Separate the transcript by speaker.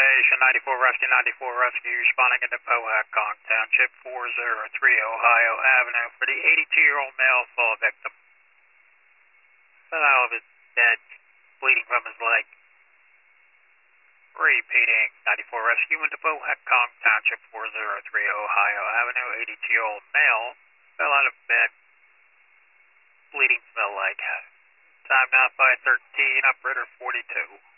Speaker 1: station, 94 Rescue, responding into Powhatan Township, 403 Ohio Avenue for the 82-year-old male fall victim. Fell out of his bed, bleeding from his leg. Repeating, 94 Rescue into Powhatan Township, 403 Ohio Avenue, 82-year-old male fell out of bed, bleeding from the leg. Time now 5:13, operator 42.